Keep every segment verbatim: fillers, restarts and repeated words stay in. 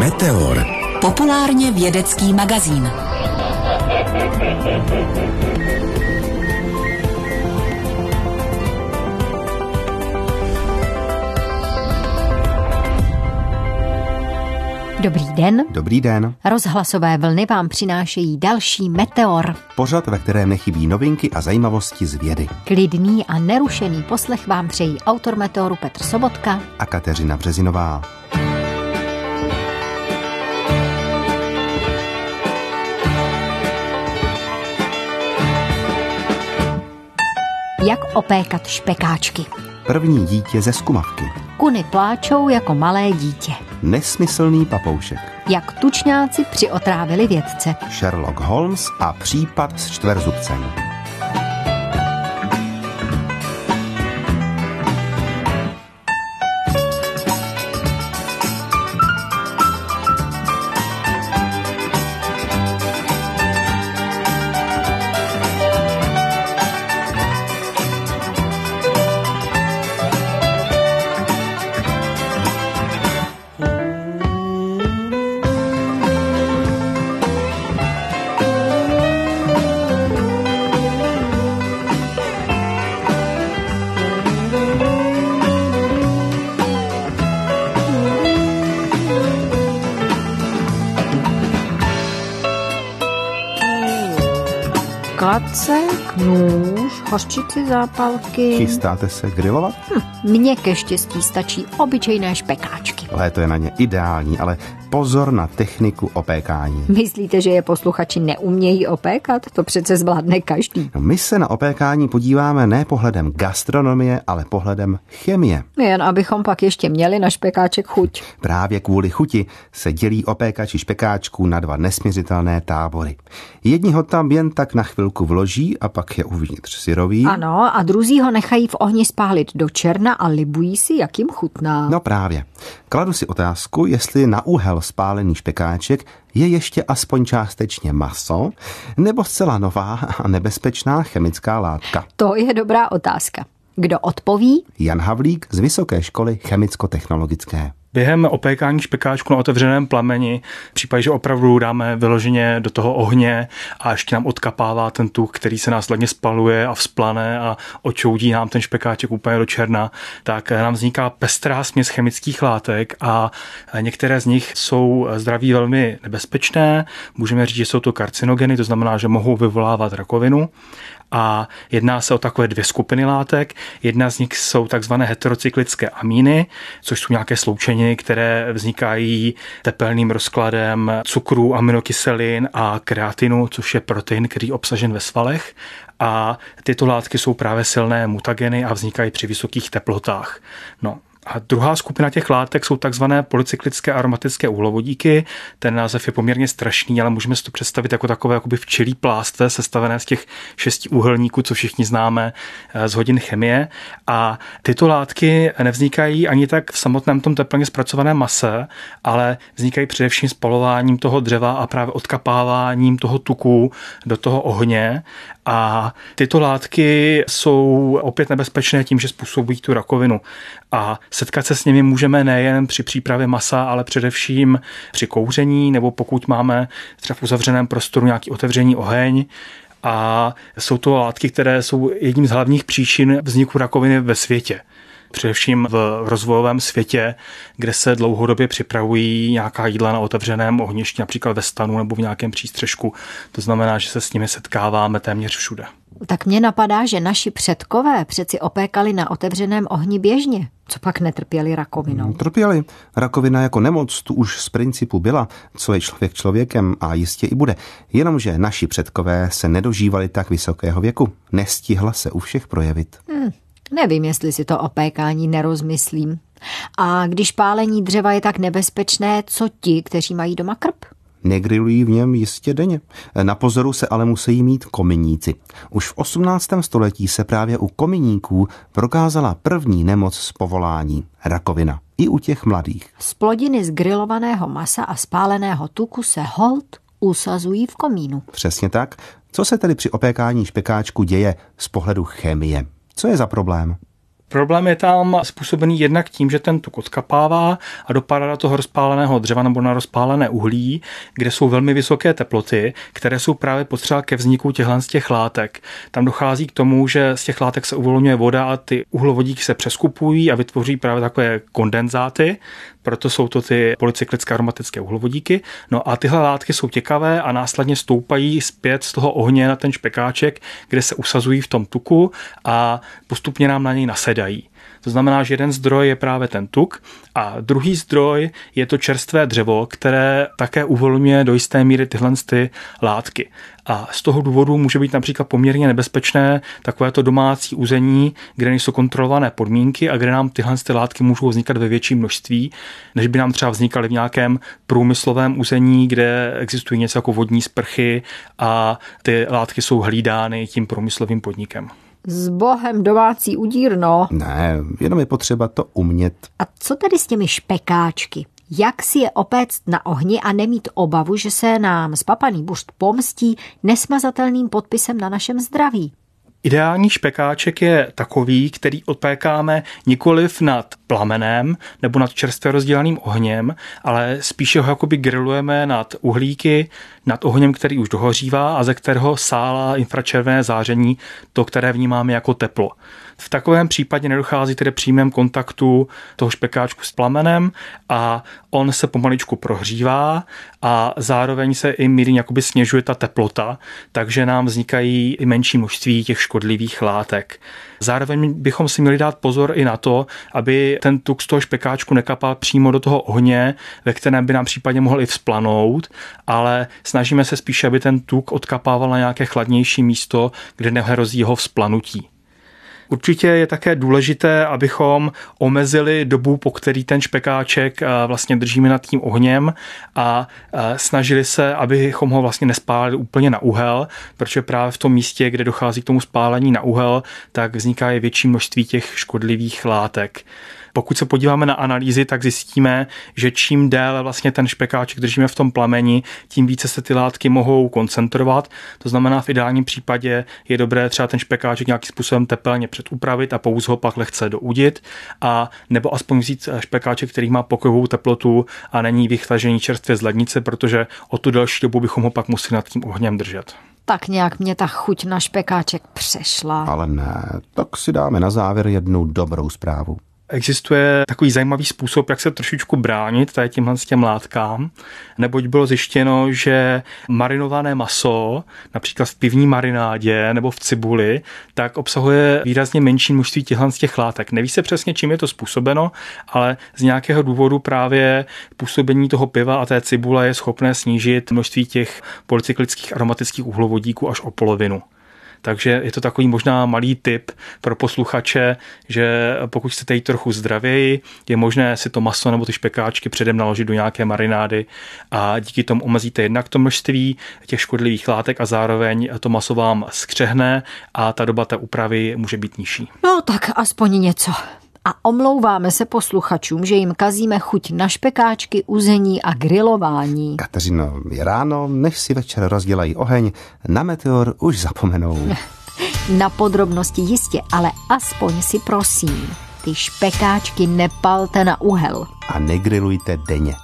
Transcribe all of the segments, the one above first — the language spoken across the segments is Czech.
Meteor. Populárně vědecký magazín. Dobrý den. Dobrý den. Rozhlasové vlny vám přinášejí další Meteor. Pořad, ve kterém nechybí novinky a zajímavosti z vědy. Klidný a nerušený poslech vám přejí autor Meteoru Petr Sobotka a Kateřina Březinová. Jak opékat špekáčky. První dítě ze zkumavky. Kuny pláčou jako malé dítě. Nesmyslný papoušek. Jak tučňáci přiotrávili vědce. Sherlock Holmes a případ s čtverzubcem. Klacek, nůž, hořčici, zápalky. Chystáte se grilovat? Hm, mně ke štěstí stačí obyčejné špekáčky. Léto je na ně ideální, ale pozor na techniku opékání. Myslíte, že je posluchači neumějí opékat? To přece zvládne každý. No, my se na opékání podíváme ne pohledem gastronomie, ale pohledem chemie. Jen abychom pak ještě měli na špekáček chuť. Právě kvůli chuti se dělí opékači špekáčků na dva nesmiřitelné tábory. Jedni ho tam jen tak na chvilku vloží a pak je uvnitř syrový. Ano, a druzí ho nechají v ohni spálit do černa a libují si, jak jim chutná. No právě. Kladu si otázku, jestli na úhel spálený špekáček je ještě aspoň částečně maso, nebo zcela nová a nebezpečná chemická látka. To je dobrá otázka. Kdo odpoví? Jan Havlík z Vysoké školy chemicko-technologické. Během opékání špekáčku na otevřeném plameni, v případě, že opravdu dáme vyloženě do toho ohně a ještě nám odkapává ten tuk, který se následně spaluje a vzplane a očoudí nám ten špekáček úplně do černa, tak nám vzniká pestrá směs chemických látek a některé z nich jsou zdraví velmi nebezpečné. Můžeme říct, že jsou to karcinogeny, to znamená, že mohou vyvolávat rakovinu. A jedná se o takové dvě skupiny látek. Jedna z nich jsou takzvané heterocyklické amíny, což jsou nějaké sloučeniny, které vznikají tepelným rozkladem cukrů, aminokyselin a kreatinu, což je protein, který je obsažen ve svalech. A tyto látky jsou právě silné mutageny a vznikají při vysokých teplotách. No. A druhá skupina těch látek jsou takzvané polycyklické aromatické uhlovodíky. Ten název je poměrně strašný, ale můžeme si to představit jako takové jakoby včelí plástve sestavené z těch šesti úhelníků, co všichni známe z hodin chemie. A tyto látky nevznikají ani tak v samotném tom teplně zpracovaném mase, ale vznikají především spalováním toho dřeva a právě odkapáváním toho tuku do toho ohně. A tyto látky jsou opět nebezpečné tím, že způsobují tu rakovinu. A setkat se s nimi můžeme nejen při přípravě masa, ale především při kouření, nebo pokud máme třeba v uzavřeném prostoru nějaký otevřený oheň. A jsou to látky, které jsou jedním z hlavních příčin vzniku rakoviny ve světě. Především v rozvojovém světě, kde se dlouhodobě připravují nějaká jídla na otevřeném ohništi, například ve stanu nebo v nějakém přístřešku. To znamená, že se s nimi setkáváme téměř všude. Tak mně napadá, že naši předkové přeci opékali na otevřeném ohni běžně. Co pak netrpěli rakovinou? Trpěli. Rakovina jako nemoc tu už z principu byla, co je člověk člověkem a jistě i bude. Jenomže naši předkové se nedožívali tak vysokého věku. Nestihla se u všech projevit. Hmm. Nevím, jestli si to opékání nerozmyslím. A když pálení dřeva je tak nebezpečné, co ti, kteří mají doma krb? Negrilují v něm jistě denně. Na pozoru se ale musí mít kominíci. Už v osmnáctém století se právě u kominíků prokázala první nemoc z povolání – rakovina. I u těch mladých. Splodiny z grilovaného masa a spáleného tuku se holt usazují v komínu. Přesně tak. Co se tedy při opékání špekáčku děje z pohledu chemie? Co je za problém? Problém je tam způsobený jednak tím, že ten tuk odkapává a dopadá do toho rozpáleného dřeva nebo na rozpálené uhlí, kde jsou velmi vysoké teploty, které jsou právě potřeba ke vzniku těchto z těch látek. Tam dochází k tomu, že z těch látek se uvolňuje voda a ty uhlovodíky se přeskupují a vytvoří právě takové kondenzáty, proto jsou to ty polycyklické aromatické uhlovodíky. No a tyhle látky jsou těkavé a následně stoupají zpět z toho ohně na ten špekáček, kde se usazují v tom tuku a postupně nám na něj nasedají. To znamená, že jeden zdroj je právě ten tuk a druhý zdroj je to čerstvé dřevo, které také uvolňuje do jisté míry tyhle ty látky. A z toho důvodu může být například poměrně nebezpečné takovéto domácí uzení, kde nejsou kontrolované podmínky a kde nám tyhle ty látky můžou vznikat ve větším množství, než by nám třeba vznikaly v nějakém průmyslovém uzení, kde existují něco jako vodní sprchy a ty látky jsou hlídány tím průmyslovým podnikem. S bohem domácí udírno. Ne, jenom je potřeba to umět. A co tedy s těmi špekáčky? Jak si je opéct na ohni a nemít obavu, že se nám spapaný bušt pomstí nesmazatelným podpisem na našem zdraví? Ideální špekáček je takový, který odpékáme nikoliv nad plamenem nebo nad čerstvě rozdělaným ohněm, ale spíše ho jakoby grilujeme nad uhlíky, nad ohněm, který už dohořívá a ze kterého sálá infračervené záření, to, které vnímáme jako teplo. V takovém případě nedochází tedy přímém kontaktu toho špekáčku s plamenem a on se pomaličku prohřívá a zároveň se i mírně jakoby snižuje ta teplota, takže nám vznikají i menší množství těch škodlivých látek. Zároveň bychom si měli dát pozor i na to, aby ten tuk z toho špekáčku nekapal přímo do toho ohně, ve kterém by nám případně mohl i vzplanout, ale snažíme se spíše, aby ten tuk odkapával na nějaké chladnější místo, kde nehrozí jeho vzplanutí. Určitě je také důležité, abychom omezili dobu, po který ten špekáček vlastně držíme nad tím ohněm a snažili se, abychom ho vlastně nespálili úplně na uhel, protože právě v tom místě, kde dochází k tomu spálení na uhel, tak vzniká je větší množství těch škodlivých látek. Pokud se podíváme na analýzy, tak zjistíme, že čím déle vlastně ten špekáček držíme v tom plameni, tím více se ty látky mohou koncentrovat. To znamená, v ideálním případě je dobré třeba ten špekáček nějakým způsobem tepelně předupravit a pouze ho pak lehce doudit, a nebo aspoň vzít špekáček, který má pokojovou teplotu a není vychtažený čerstvě z lednice, protože o tu delší dobu bychom ho pak museli nad tím ohněm držet. Tak nějak mě ta chuť na špekáček přešla. Ale ne, tak si dáme na závěr jednu dobrou zprávu. Existuje takový zajímavý způsob, jak se trošičku bránit tady tímhle s těm látkám, neboť bylo zjištěno, že marinované maso, například v pivní marinádě nebo v cibuli, tak obsahuje výrazně menší množství těchto z těch látek. Neví se přesně, čím je to způsobeno, ale z nějakého důvodu právě působení toho piva a té cibule je schopné snížit množství těch polycyklických aromatických uhlovodíků až o polovinu. Takže je to takový možná malý tip pro posluchače, že pokud chcete jít trochu zdravěji, je možné si to maso nebo ty špekáčky předem naložit do nějaké marinády a díky tomu omezíte jednak to množství těch škodlivých látek a zároveň to maso vám skřehne a ta doba té úpravy může být nižší. No tak aspoň něco. A omlouváme se posluchačům, že jim kazíme chuť na špekáčky, uzení a grilování. Kateřino, je ráno, než si večer rozdělají oheň, na meteor už zapomenou. Na podrobnosti jistě, ale aspoň si prosím, ty špekáčky nepalte na uhel. A negrilujte denně.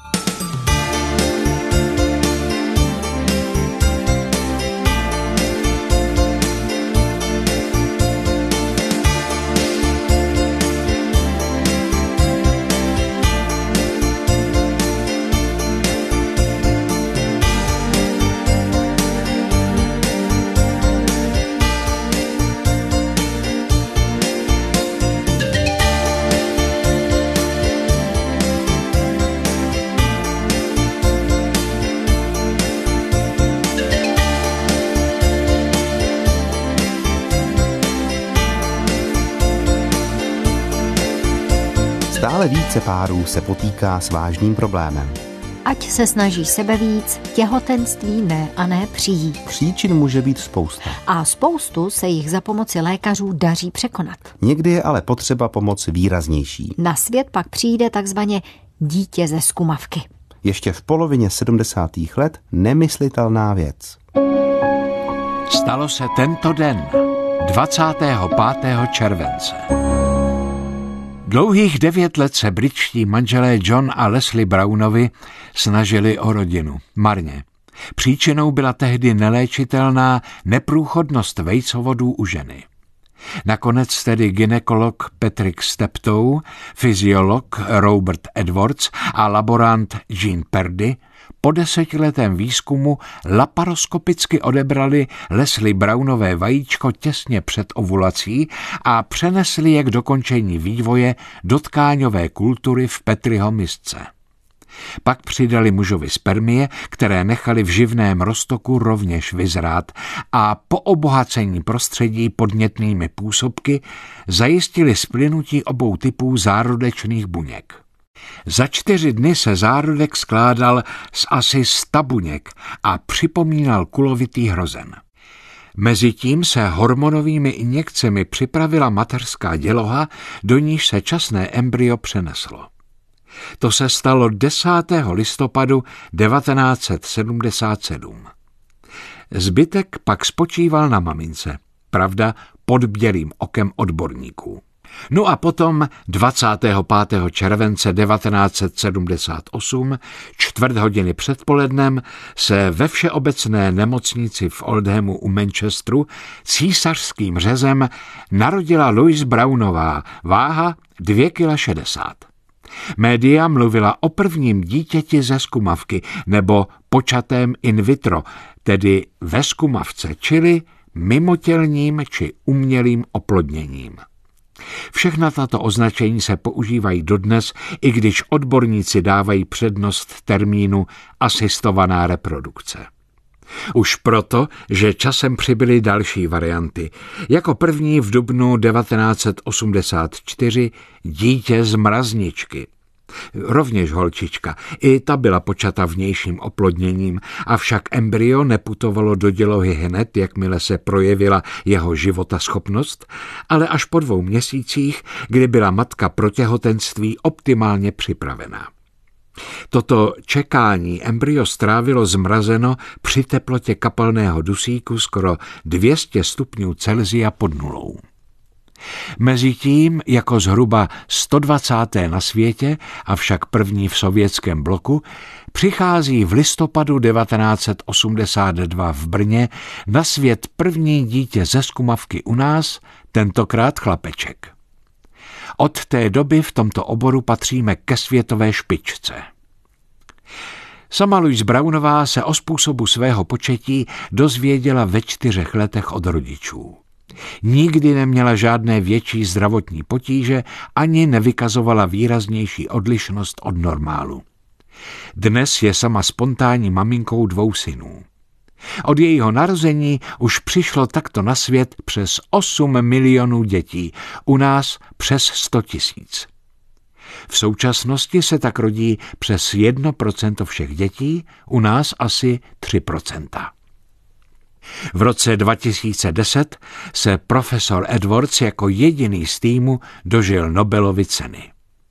Stále více párů se potýká s vážným problémem. Ať se snaží sebe víc, těhotenství ne a ne přijít. Příčin může být spousta. A spoustu se jich za pomoci lékařů daří překonat. Někdy je ale potřeba pomoc výraznější. Na svět pak přijde takzvaně dítě ze zkumavky. Ještě v polovině sedmdesátých let nemyslitelná věc. Stalo se tento den, dvacátého pátého července. Dlouhých devět let se britští manželé John a Leslie Brownovi snažili o rodinu. Marně. Příčinou byla tehdy neléčitelná neprůchodnost vejcovodů u ženy. Nakonec tedy gynekolog Patrick Steptoe, fyziolog Robert Edwards a laborant Jean Purdy po desetiletém výzkumu laparoskopicky odebrali Leslie Brownové vajíčko těsně před ovulací a přenesli je k dokončení vývoje do tkáňové kultury v Petriho misce. Pak přidali mužovi spermie, které nechali v živném roztoku rovněž vyzrát a po obohacení prostředí podnětnými působky zajistili splynutí obou typů zárodečných buněk. Za čtyři dny se zárodek skládal z asi sta buněk a připomínal kulovitý hrozen. Mezitím se hormonovými injekcemi připravila mateřská děloha, do níž se časné embryo přeneslo. To se stalo desátého listopadu devatenáct set sedmdesát sedm. Zbytek pak spočíval na mamince, pravda pod bdělým okem odborníků. No a potom dvacátého pátého července devatenáct set sedmdesát osm, čtvrt hodiny předpolednem, se ve všeobecné nemocnici v Oldhamu u Manchesteru císařským řezem narodila Louise Brownová, váha dvě kila šedesát. Média mluvila o prvním dítěti ze zkumavky nebo počatém in vitro, tedy ve zkumavce, čili mimotělním či umělým oplodněním. Všechna tato označení se používají dodnes, i když odborníci dávají přednost termínu asistovaná reprodukce. Už proto, že časem přibyly další varianty. Jako první v dubnu devatenáct set osmdesát čtyři dítě z mrazničky. Rovněž holčička, i ta byla počata vnějším oplodněním, avšak embryo neputovalo do dělohy hned, jakmile se projevila jeho životaschopnost, ale až po dvou měsících, kdy byla matka pro těhotenství optimálně připravená. Toto čekání embryo strávilo zmrazeno při teplotě kapalného dusíku skoro dvě stě stupňů Celsia pod nulou. Mezitím, jako zhruba sto dvacáté na světě, avšak první v sovětském bloku, přichází v listopadu devatenáct set osmdesát dva v Brně na svět první dítě ze zkumavky u nás, tentokrát chlapeček. Od té doby v tomto oboru patříme ke světové špičce. Sama Louise Brownová se o způsobu svého početí dozvěděla ve čtyřech letech od rodičů. Nikdy neměla žádné větší zdravotní potíže ani nevykazovala výraznější odlišnost od normálu. Dnes je sama spontánní maminkou dvou synů. Od jejího narození už přišlo takto na svět přes osm milionů dětí, u nás přes sto tisíc. V současnosti se tak rodí přes jedno procento všech dětí, u nás asi tři procenta. V roce dva tisíce deset se profesor Edwards jako jediný z týmu dožil Nobelovy ceny.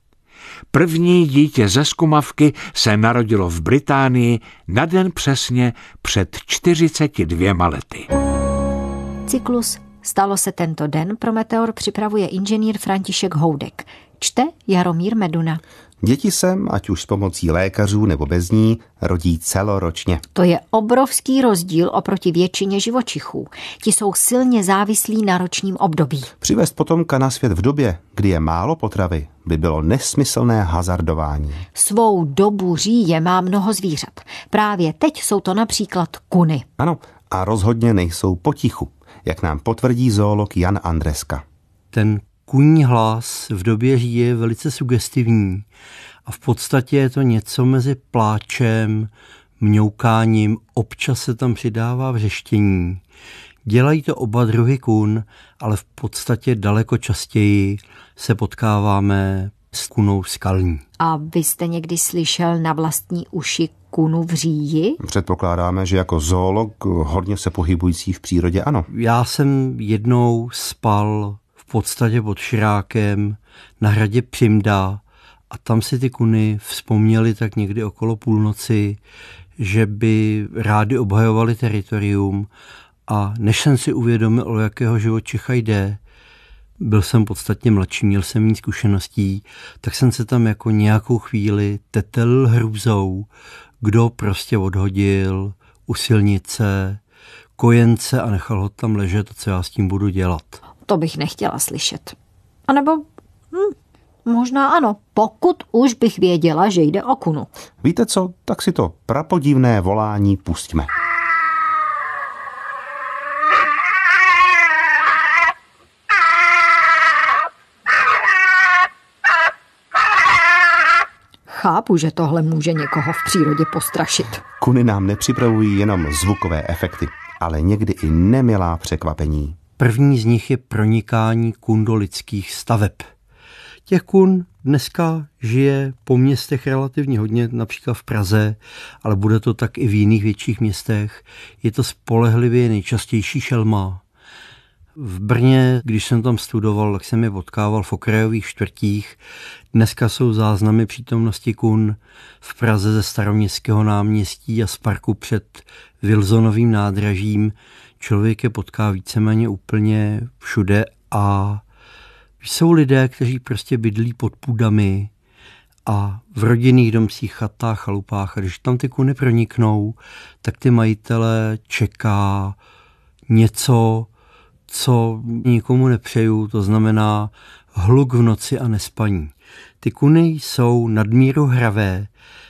První dítě ze zkumavky se narodilo v Británii na den přesně před čtyřiceti dvěma lety. Cyklus Stalo se tento den pro Meteor připravuje inženýr František Houdek. Čte Jaromír Meduna. Děti se, ať už s pomocí lékařů nebo bez ní, rodí celoročně. To je obrovský rozdíl oproti většině živočichů. Ti jsou silně závislí na ročním období. Přivést potomka na svět v době, kdy je málo potravy, by bylo nesmyslné hazardování. Svou dobu říje má mnoho zvířat. Právě teď jsou to například kuny. Ano, a rozhodně nejsou potichu, jak nám potvrdí zoolog Jan Andreska. Ten kůň hlas v době říje je velice sugestivní a v podstatě je to něco mezi pláčem, mňoukáním, občas se tam přidává vřeštění. Dělají to oba druhy kun, ale v podstatě daleko častěji se potkáváme s kunou skalní. A vy jste někdy slyšel na vlastní uši kunu v říji? Předpokládáme, že jako zoolog hodně se pohybující v přírodě, ano. Já jsem jednou spal v podstatě pod Širákem na hradě Přimda a tam si ty kuny vzpomněli tak někdy okolo půlnoci, že by rádi obhajovali teritorium, a než jsem si uvědomil, o jakého živočicha jde, byl jsem podstatně mladší, měl jsem méně zkušeností, tak jsem se tam jako nějakou chvíli tetel hrůzou, kdo prostě odhodil u silnice kojence a nechal ho tam ležet a co já s tím budu dělat. To bych nechtěla slyšet. A nebo hm, možná ano, pokud už bych věděla, že jde o kunu. Víte co, tak si to prapodivné volání pustíme. Chápu, že tohle může někoho v přírodě postrašit. Kuny nám nepřipravují jenom zvukové efekty, ale někdy i nemilá překvapení. První z nich je pronikání kun do lidských staveb. Těch kun dneska žije po městech relativně hodně, například v Praze, ale bude to tak i v jiných větších městech. Je to spolehlivě nejčastější šelma. V Brně, když jsem tam studoval, tak jsem je potkával v okrajových čtvrtích. Dneska jsou záznamy přítomnosti kun v Praze ze Staroměstského náměstí a z parku před Wilsonovým nádražím. Člověk je potká víceméně úplně všude a jsou lidé, kteří prostě bydlí pod půdami a v rodinných domcích, chatách, chalupách. A když tam ty kuny proniknou, tak ty majitele čeká něco, co nikomu nepřeju, to znamená hluk v noci a nespaní. Ty kuny jsou nadmíru hravé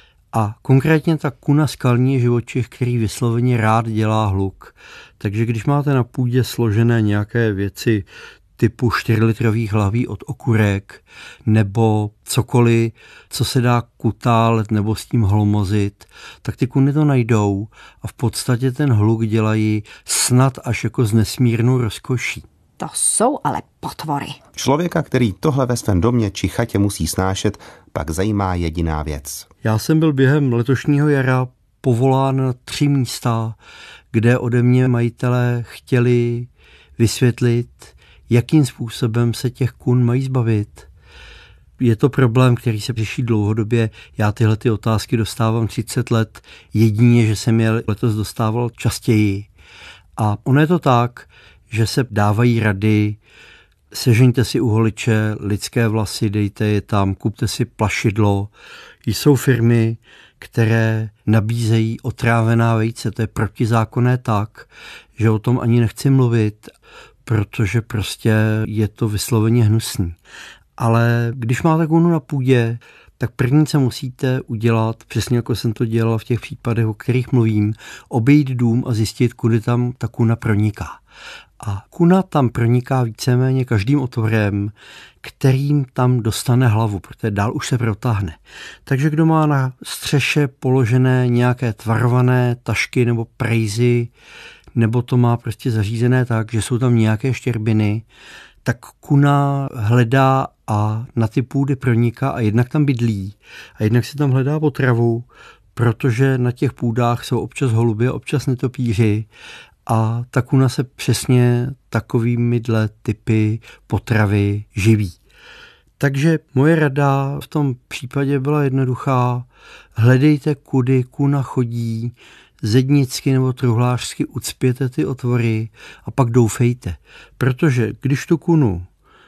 a konkrétně ta kuna skalní je živočich, který vysloveně rád dělá hluk. Takže když máte na půdě složené nějaké věci typu čtyřlitrových hlaví od okurek nebo cokoliv, co se dá kutálet nebo s tím hlomozit, tak ty kuny to najdou a v podstatě ten hluk dělají snad až jako s nesmírnou rozkoší. To jsou ale potvory. Člověka, který tohle ve svém domě či chatě musí snášet, pak zajímá jediná věc. Já jsem byl během letošního jara povolán na tři místa, kde ode mě majitelé chtěli vysvětlit, jakým způsobem se těch kun mají zbavit. Je to problém, který se řeší dlouhodobě. Já tyhle ty otázky dostávám třicet let, jedině, že jsem je letos dostával častěji. A ono je to tak, že se dávají rady, sežeňte si uholiče, lidské vlasy, dejte je tam, kupte si plašidlo. Jsou firmy, které nabízejí otrávená vejce. To je protizákonné tak, že o tom ani nechci mluvit, protože prostě je to vysloveně hnusný. Ale když máte kunu na půdě, tak první, co musíte udělat, přesně jako jsem to dělal v těch případech, o kterých mluvím, obejít dům a zjistit, kudy tam ta kuna proniká. A kuna tam proniká víceméně každým otvorem, kterým tam dostane hlavu, protože dál už se protáhne. Takže kdo má na střeše položené nějaké tvarované tašky nebo prejzy, nebo to má prostě zařízené tak, že jsou tam nějaké štěrbiny, tak kuna hledá a na ty půdy proniká a jednak tam bydlí a jednak si tam hledá potravu, protože na těch půdách jsou občas holuby a občas netopíři a ta kuna se přesně takovými dle typy potravy živí. Takže moje rada v tom případě byla jednoduchá. Hledejte, kudy kuna chodí, zednicky nebo truhlářsky ucpěte ty otvory a pak doufejte. Protože když tu kunu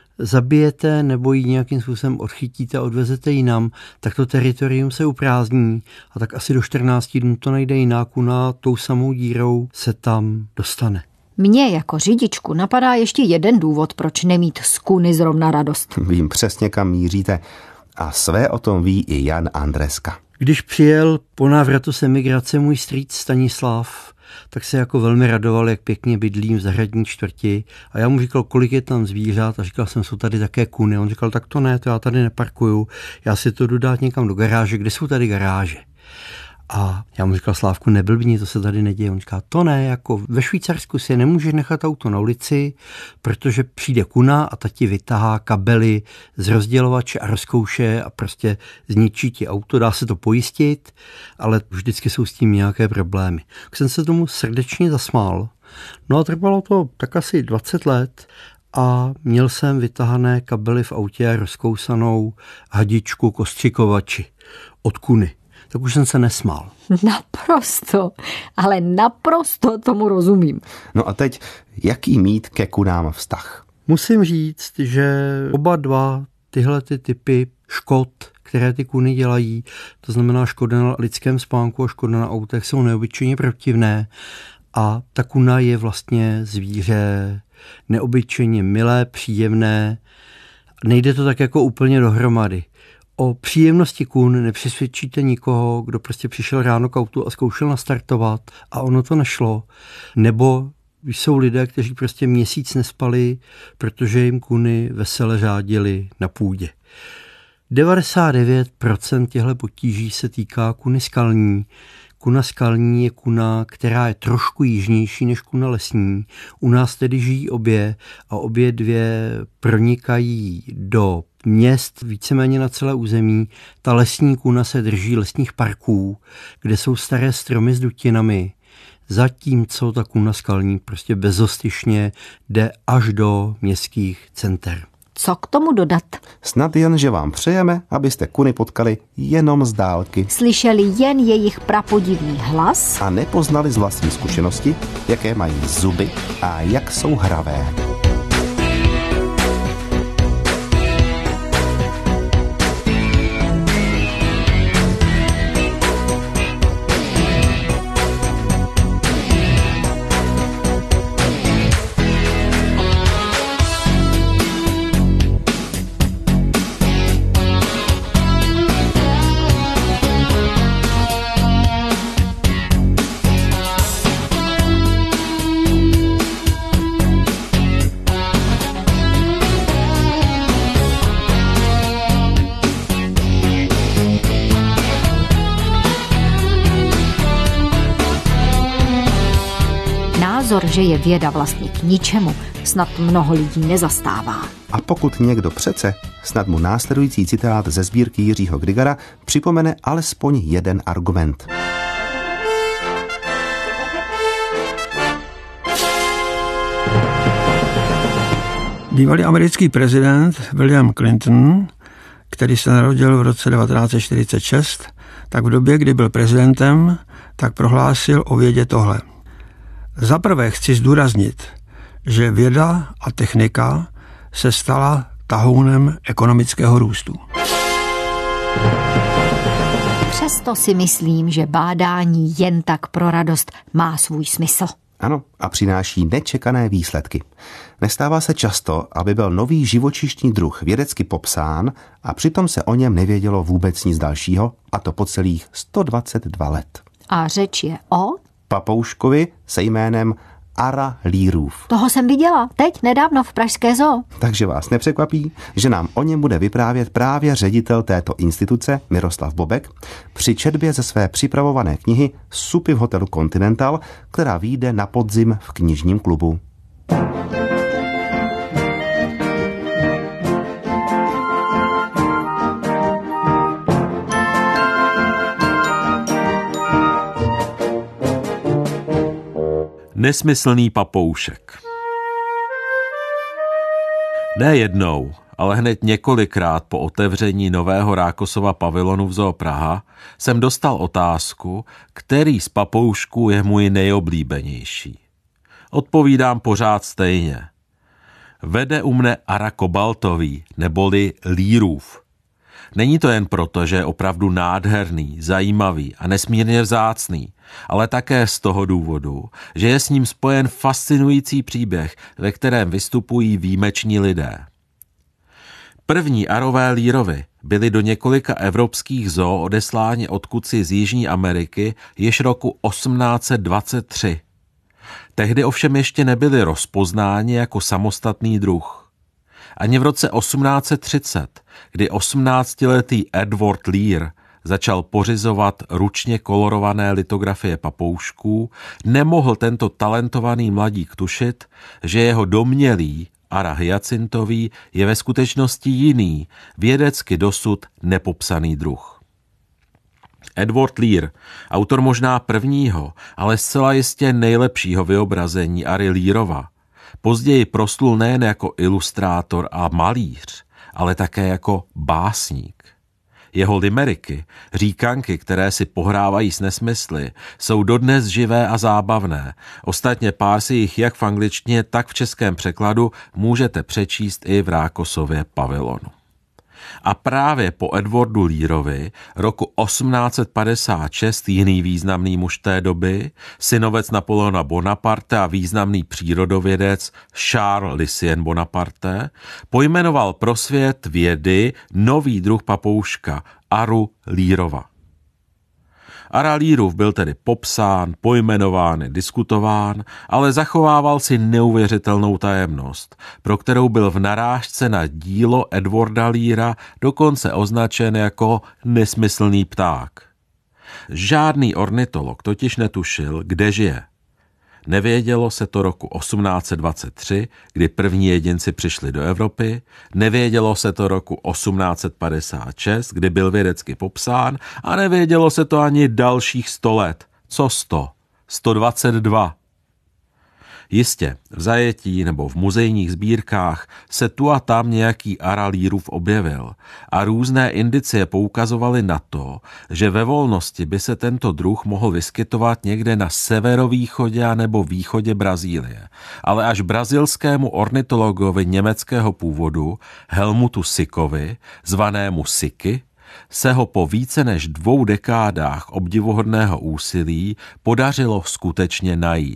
zabijete nebo ji nějakým způsobem odchytíte a odvezete jinam, tak to teritorium se uprázdní a tak asi do čtrnácti dnů to najde jiná kuna, tou samou dírou se tam dostane. Mně jako řidičku napadá ještě jeden důvod, proč nemít z kuny zrovna radost. Vím přesně, kam míříte a své o tom ví i Jan Andreska. Když přijel po návratu z emigrace můj strýc Stanislav, tak se jako velmi radoval, jak pěkně bydlím v zahradní čtvrti a já mu říkal, kolik je tam zvířat a říkal jsem, jsou tady také kuny. On říkal, tak to ne, to já tady neparkuju, já si to jdu dát někam do garáže, kde jsou tady garáže. A já mu říkal, Slávku, neblbni, to se tady neděje. On říká, to ne, jako ve Švýcarsku si nemůžeš nechat auto na ulici, protože přijde kuna a ta ti vytahá kabely z rozdělovače a rozkouše a prostě zničí ti auto, dá se to pojistit, ale vždycky jsou s tím nějaké problémy. Tak jsem se tomu srdečně zasmál. No a trvalo to tak asi dvacet let a měl jsem vytahané kabely v autě a rozkousanou hadičku kostřikovači od kuny. Tak už jsem se nesmál. Naprosto, ale naprosto tomu rozumím. No a teď, jaký mít ke kunám vztah? Musím říct, že oba dva tyhle ty typy škod, které ty kuny dělají, to znamená škoda na lidském spánku a škoda na autech, jsou neobyčejně protivné a ta kuna je vlastně zvíře neobyčejně milé, příjemné. Nejde to tak jako úplně dohromady. O příjemnosti kun nepřesvědčíte nikoho, kdo prostě přišel ráno k autu a zkoušel nastartovat a ono to nešlo. Nebo jsou lidé, kteří prostě měsíc nespali, protože jim kuny vesele řádily na půdě. devadesát devět procent těchto potíží se týká kuny skalní. Kuna skalní je kuna, která je trošku jižnější než kuna lesní. U nás tedy žijí obě a obě dvě pronikají do měst víceméně na celé území. Ta lesní kuna se drží lesních parků, kde jsou staré stromy s dutinami, zatímco ta kuna skalní prostě bezostyšně jde až do městských center. Co k tomu dodat? Snad jen, že vám přejeme, abyste kuny potkali jenom z dálky. Slyšeli jen jejich prapodivný hlas A nepoznali z vlastní zkušenosti, jaké mají zuby a jak jsou hravé. Názor, že je věda vlastně k ničemu, snad mnoho lidí nezastává. A pokud někdo přece, snad mu následující citát ze sbírky Jiřího Grigara připomene alespoň jeden argument. Bývalý americký prezident William Clinton, který se narodil v roce devatenáct set čtyřicet šest, tak v době, kdy byl prezidentem, tak prohlásil o vědě tohle. Za prvé chci zdůraznit, že věda a technika se stala tahounem ekonomického růstu. Přesto si myslím, že bádání jen tak pro radost má svůj smysl. Ano, a přináší nečekané výsledky. Nestává se často, aby byl nový živočišný druh vědecky popsán a přitom se o něm nevědělo vůbec nic dalšího, a to po celých sto dvacet dva let. A řeč je o papouškovi se jménem Ara lírův. Toho jsem viděla teď nedávno v pražské zoo. Takže vás nepřekvapí, že nám o něm bude vyprávět právě ředitel této instituce Miroslav Bobek při četbě ze své připravované knihy Supy v hotelu Continental, která vyjde na podzim v knižním klubu. Nesmyslný papoušek. Ne jednou, ale hned několikrát po otevření nového Rákosova pavilonu v Zoo Praha jsem dostal otázku, který z papoušků je můj nejoblíbenější. Odpovídám pořád stejně. Vede u mne Ara kobaltový, neboli lírův. Není to jen proto, že je opravdu nádherný, zajímavý a nesmírně vzácný, ale také z toho důvodu, že je s ním spojen fascinující příběh, ve kterém vystupují výjimeční lidé. První arové lírovi byli do několika evropských zoo odesláni odkuci z Jižní Ameriky již roku osmnáct set dvacet tři. Tehdy ovšem ještě nebyli rozpoznáni jako samostatný druh. Ani v roce osmnáct set třicet, kdy osmnáctiletý Edward Lear začal pořizovat ručně kolorované litografie papoušků, nemohl tento talentovaný mladík tušit, že jeho domnělý Ara hyacintový je ve skutečnosti jiný, vědecky dosud nepopsaný druh. Edward Lear, autor možná prvního, ale zcela jistě nejlepšího vyobrazení Ary Learova, později proslul nejen jako ilustrátor a malíř, ale také jako básník. Jeho limeriky, říkanky, které si pohrávají s nesmysly, jsou dodnes živé a zábavné. Ostatně pár si jich jak v angličtině, tak v českém překladu můžete přečíst i v Rákosově pavilonu. A právě po Edwardu Learovi roku osmnáct set padesát šest jiný významný muž té doby, synovec Napoleona Bonaparte a významný přírodovědec Charles Lucien Bonaparte, pojmenoval pro svět vědy nový druh papouška, aru Learova. Ara Learův byl tedy popsán, pojmenován, diskutován, ale zachovával si neuvěřitelnou tajemnost, pro kterou byl v narážce na dílo Edwarda Leara dokonce označen jako nesmyslný pták. Žádný ornitolog totiž netušil, kde žije. Nevědělo se to roku osmnáct set dvacet tři, kdy první jedinci přišli do Evropy, nevědělo se to roku osmnáct set padesát šest, kdy byl vědecky popsán, a nevědělo se to ani dalších sto let. Co sto? sto dvacet dva. Jistě, v zajetí nebo v muzejních sbírkách se tu a tam nějaký ara Learův objevil a různé indicie poukazovaly na to, že ve volnosti by se tento druh mohl vyskytovat někde na severovýchodě a nebo východě Brazílie. Ale až brazilskému ornitologovi německého původu Helmutu Sickovi, zvanému Sicky, se ho po více než dvou dekádách obdivuhodného úsilí podařilo skutečně najít.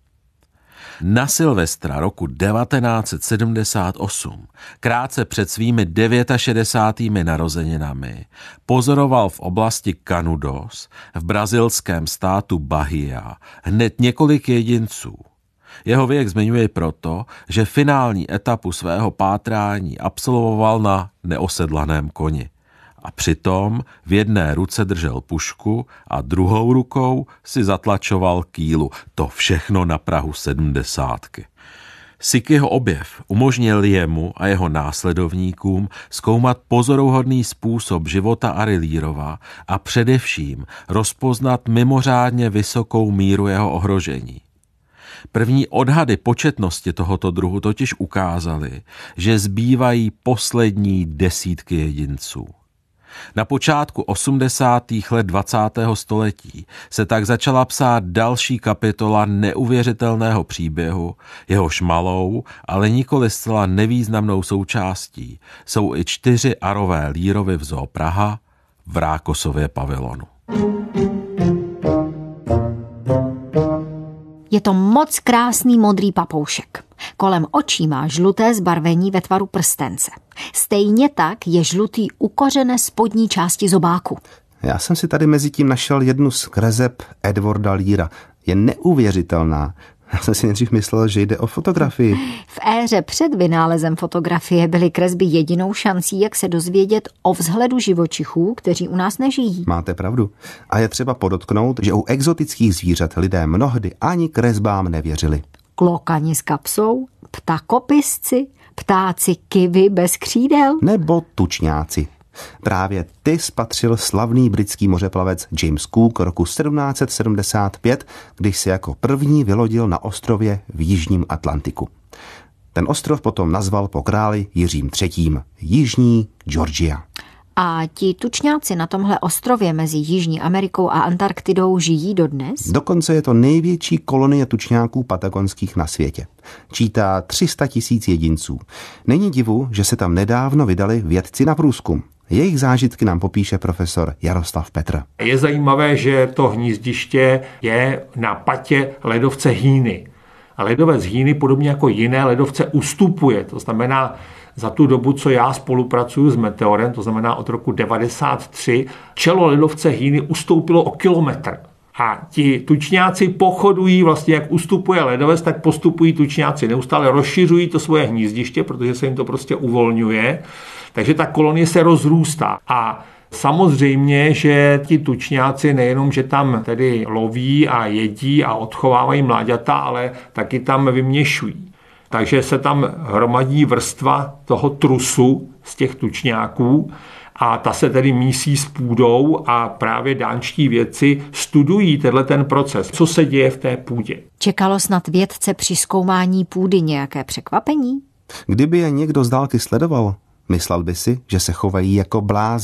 Na Silvestra roku devatenáct set sedmdesát osm, krátce před svými šedesátými devátými narozeninami, pozoroval v oblasti Canudos v brazilském státu Bahia hned několik jedinců. Jeho věk zmiňuje proto, že finální etapu svého pátrání absolvoval na neosedlaném koni. A přitom v jedné ruce držel pušku a druhou rukou si zatlačoval kýlu. To všechno na prahu sedmdesátky. Sickyho objev umožnil jemu a jeho následovníkům zkoumat pozoruhodný způsob života Ary Learova a především rozpoznat mimořádně vysokou míru jeho ohrožení. První odhady početnosti tohoto druhu totiž ukázaly, že zbývají poslední desítky jedinců. Na počátku osmdesátých let dvacátého století se tak začala psát další kapitola neuvěřitelného příběhu, jehož malou, ale nikoli zcela nevýznamnou součástí jsou i čtyři arové Learovy v Zoo Praha v Rákosově pavilonu. Je to moc krásný modrý papoušek. Kolem očí má žluté zbarvení ve tvaru prstence. Stejně tak je žlutý u kořene spodní části zobáku. Já jsem si tady mezi tím našel jednu z kreseb Edwarda Leara. Je neuvěřitelná. Já jsem si nejdřív myslel, že jde o fotografii. V éře před vynálezem fotografie byly kresby jedinou šancí, jak se dozvědět o vzhledu živočichů, kteří u nás nežijí. Máte pravdu. A je třeba podotknout, že u exotických zvířat lidé mnohdy ani kresbám nevěřili. Klokani s kapsou, ptakopisci, ptáci kivy bez křídel. Nebo tučňáci. Právě ty spatřil slavný britský mořeplavec James Cook roku sedmnáct set sedmdesát pět, když se jako první vylodil na ostrově v jižním Atlantiku. Ten ostrov potom nazval po králi Jiřím třetím. Jižní Georgia. A ti tučňáci na tomhle ostrově mezi Jižní Amerikou a Antarktidou žijí dodnes? Dokonce je to největší kolonie tučňáků patagonských na světě. Čítá tři sta tisíc jedinců. Není divu, že se tam nedávno vydali vědci na průzkum. Jejich zážitky nám popíše profesor Jaroslav Petr. Je zajímavé, že to hnízdiště je na patě ledovce Hýny. A ledovec Hýny, podobně jako jiné ledovce, ustupuje. To znamená, za tu dobu, co já spolupracuju s Meteorem, to znamená od roku devadesát tři, čelo ledovce Hýny ustoupilo o kilometr. A ti tučňáci pochodují, vlastně jak ustupuje ledovec, tak postupují tučňáci. Neustále rozšiřují to svoje hnízdiště, protože se jim to prostě uvolňuje. Takže ta kolonie se rozrůstá. A samozřejmě, že ti tučňáci nejenom, že tam tedy loví a jedí a odchovávají mláďata, ale taky tam vyměšují. Takže se tam hromadí vrstva toho trusu z těch tučňáků a ta se tedy mísí s půdou a právě dánští vědci studují tenhle ten proces, co se děje v té půdě. Čekalo snad vědce při zkoumání půdy nějaké překvapení? Kdyby je někdo z dálky sledoval, myslel by si, že se chovají jako blázni.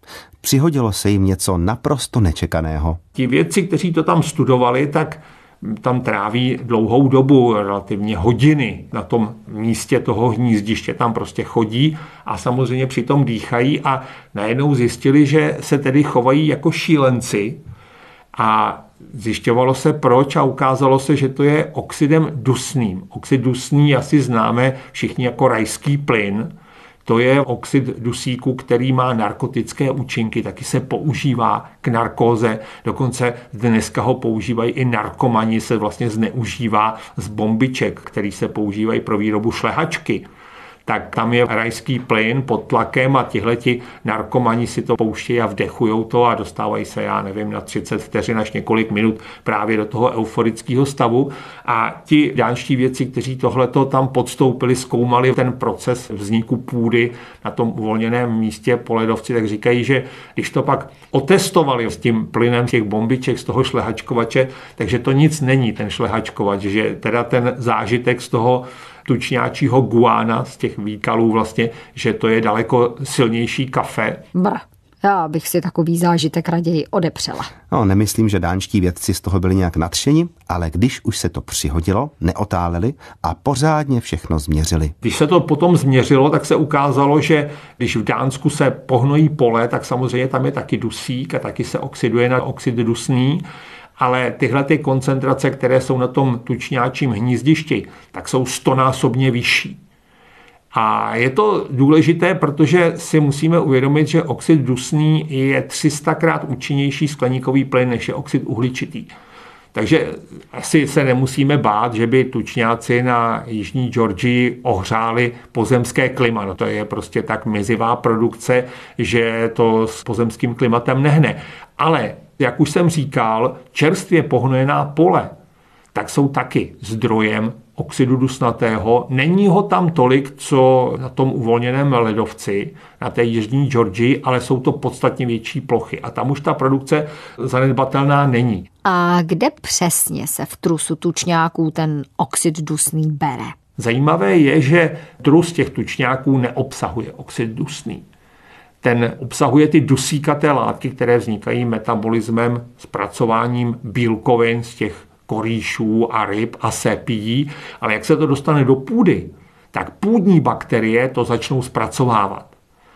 Přihodilo se jim něco naprosto nečekaného. Ti vědci, kteří to tam studovali, tak tam tráví dlouhou dobu, relativně hodiny na tom místě toho hnízdiště, tam prostě chodí a samozřejmě přitom dýchají a najednou zjistili, že se tedy chovají jako šílenci a zjišťovalo se proč a ukázalo se, že to je oxidem dusným. Oxid dusný asi známe všichni jako rajský plyn. To je oxid dusíku, který má narkotické účinky, taky se používá k narkóze, dokonce dneska ho používají i narkomani, se vlastně zneužívá z bombiček, který se používají pro výrobu šlehačky. Tak tam je rajský plyn pod tlakem a tihleti narkomani si to pouštějí a vdechujou to a dostávají se, já nevím, na třicet vteřin až několik minut právě do toho euforického stavu. A ti dánští vědci, kteří tohleto tam podstoupili, zkoumali ten proces vzniku půdy na tom uvolněném místě po ledovci, tak říkají, že když to pak otestovali s tím plynem těch bombiček z toho šlehačkovače, takže to nic není ten šlehačkovač, že teda ten zážitek z toho tučňáčího guána, z těch výkalů vlastně, že to je daleko silnější kafe. Brr, já bych si takový zážitek raději odepřela. No, nemyslím, že dánští vědci z toho byli nějak nadšeni, ale když už se to přihodilo, neotáleli a pořádně všechno změřili. Když se to potom změřilo, tak se ukázalo, že když v Dánsku se pohnojí pole, tak samozřejmě tam je taky dusík a taky se oxiduje na oxid dusný. Ale tyhle ty koncentrace, které jsou na tom tučňáčím hnízdišti, tak jsou stonásobně vyšší. A je to důležité, protože si musíme uvědomit, že oxid dusný je tři sta krát účinnější skleníkový plyn, než je oxid uhličitý. Takže asi se nemusíme bát, že by tučňáci na jižní Georgii ohřáli pozemské klima. No to je prostě tak mizivá produkce, že to s pozemským klimatem nehne. Ale jak už jsem říkal, čerstvě pohnojená pole, tak jsou taky zdrojem oxidu dusnatého. Není ho tam tolik, co na tom uvolněném ledovci, na té jižní Georgii, ale jsou to podstatně větší plochy. A tam už ta produkce zanedbatelná není. A kde přesně se v trusu tučňáků ten oxid dusný bere? Zajímavé je, že trus těch tučňáků neobsahuje oxid dusný. Ten obsahuje ty dusíkaté látky, které vznikají metabolismem, zpracováním bílkovin z těch korýšů a ryb a sépií, ale jak se to dostane do půdy, tak půdní bakterie to začnou zpracovávat.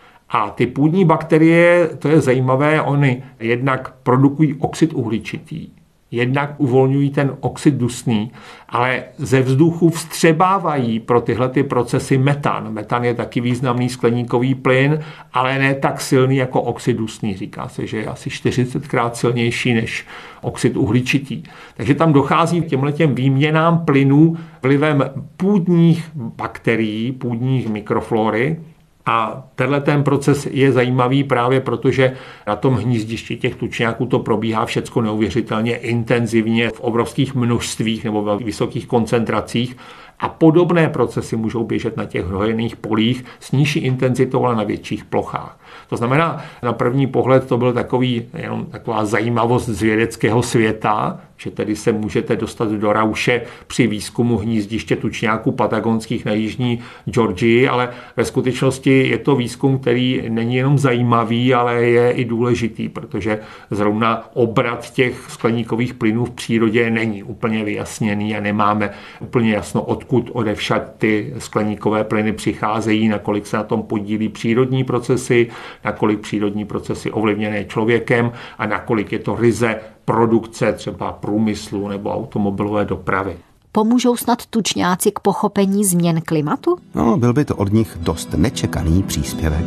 A ty půdní bakterie, to je zajímavé, oni jednak produkují oxid uhličitý, jednak uvolňují ten oxid dusný, ale ze vzduchu vstřebávají pro tyhle ty procesy metan. Metan je taky významný skleníkový plyn, ale ne tak silný jako oxid dusný. Říká se, že je asi čtyřicetkrát silnější než oxid uhličitý. Takže tam dochází k těmhletěm výměnám plynů vlivem půdních bakterií, půdních mikroflory. A tenhle ten proces je zajímavý právě protože na tom hnízdišti těch tučňáků to probíhá všecko neuvěřitelně intenzivně v obrovských množstvích nebo ve vysokých koncentracích. A podobné procesy můžou běžet na těch hnojených polích s nižší intenzitou, ale na větších plochách. To znamená, na první pohled to byl takový, jenom taková zajímavost z vědeckého světa, že tedy se můžete dostat do rauše při výzkumu hnízdiště tučňáků patagonských na jižní Georgii, ale ve skutečnosti je to výzkum, který není jenom zajímavý, ale je i důležitý, protože zrovna obrat těch skleníkových plynů v přírodě není úplně vyjasněný a nemáme úplně jasno, odkud odevšad ty skleníkové plyny přicházejí, nakolik se na tom podílí přírodní procesy, nakolik přírodní procesy ovlivněné člověkem a nakolik je to ryze produkce třeba průmyslu nebo automobilové dopravy. Pomůžou snad tučňáci k pochopení změn klimatu? No, byl by to od nich dost nečekaný příspěvek.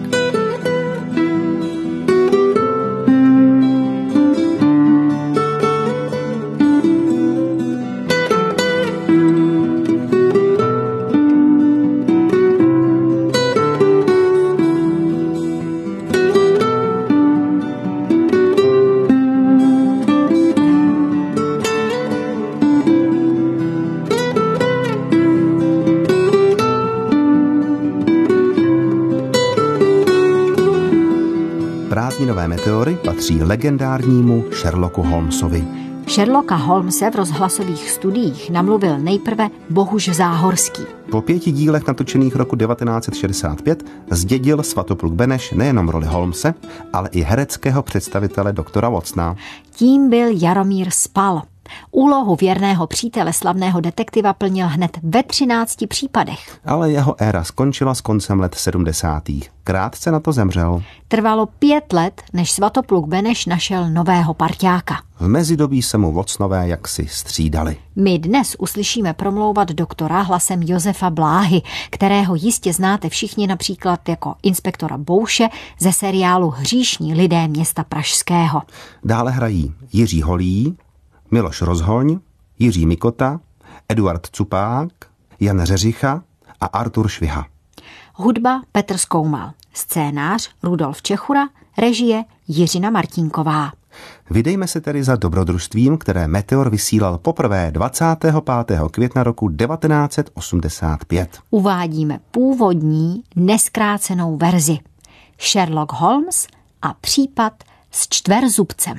Prázdninové meteory patří legendárnímu Sherlocku Holmesovi. Sherlocka Holmese v rozhlasových studiích namluvil nejprve Bohuš Záhorský. Po pěti dílech natočených roku devatenáct set šedesát pět zdědil Svatopluk Beneš nejenom roli Holmese, ale i hereckého představitele doktora Watsona. Tím byl Jaromír Spal. Úlohu věrného přítele slavného detektiva plnil hned ve třinácti případech. Ale jeho éra skončila s koncem let sedmdesátých. Krátce na to zemřel. Trvalo pět let, než Svatopluk Beneš našel nového parťáka. V mezidobí se mu Watsonové jaksi střídali. My dnes uslyšíme promlouvat doktora hlasem Josefa Bláhy, kterého jistě znáte všichni například jako inspektora Bouše ze seriálu Hříšní lidé města pražského. Dále hrají Jiří Holý, Miloš Rozhoň, Jiří Mikota, Eduard Cupák, Jan Řeřicha a Artur Šviha. Hudba Petr Zkoumal, scénář Rudolf Čechura, režie Jiřina Martínková. Vydejme se tedy za dobrodružstvím, které Meteor vysílal poprvé dvacátého pátého května roku devatenáct set osmdesát pět. Uvádíme původní, neskrácenou verzi. Sherlock Holmes a případ s čtverzubcem.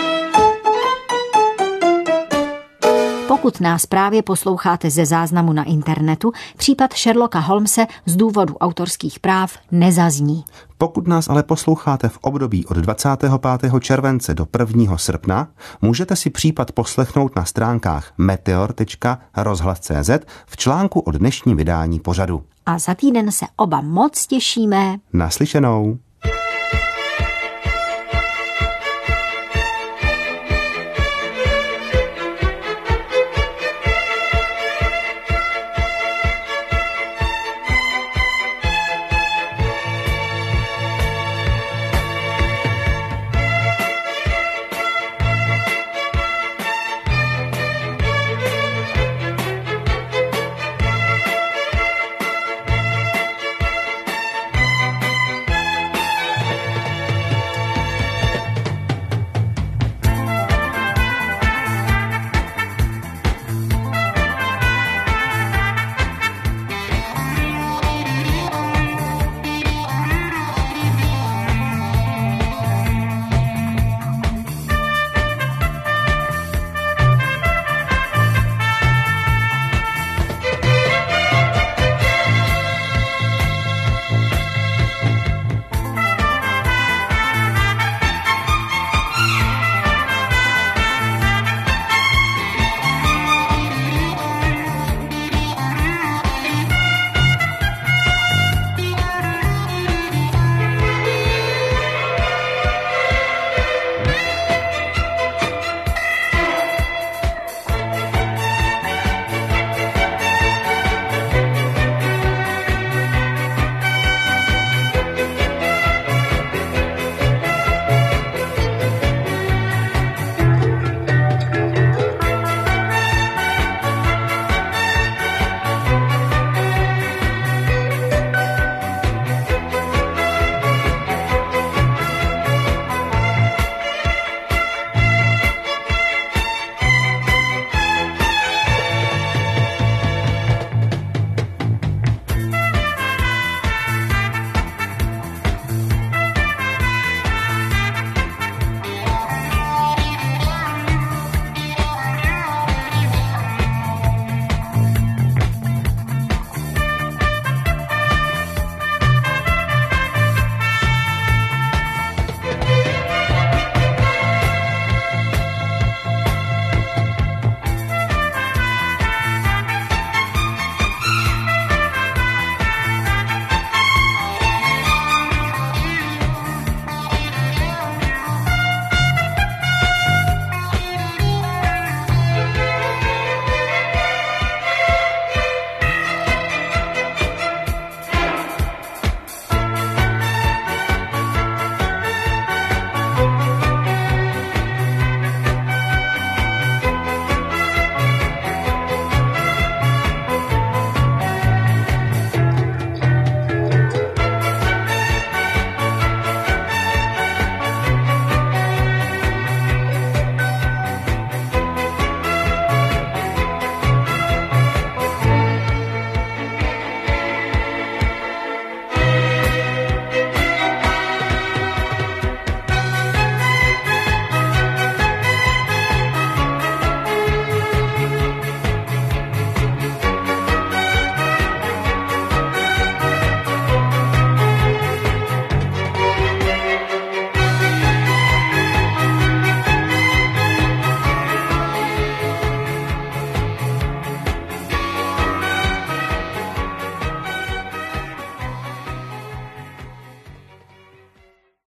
Pokud nás právě posloucháte ze záznamu na internetu, případ Sherlocka Holmese z důvodu autorských práv nezazní. Pokud nás ale posloucháte v období od dvacátého pátého července do prvního srpna, můžete si případ poslechnout na stránkách meteor tečka rozhlas tečka cé zet v článku o dnešním vydání pořadu. A za týden se oba moc těšíme. Naslyšenou.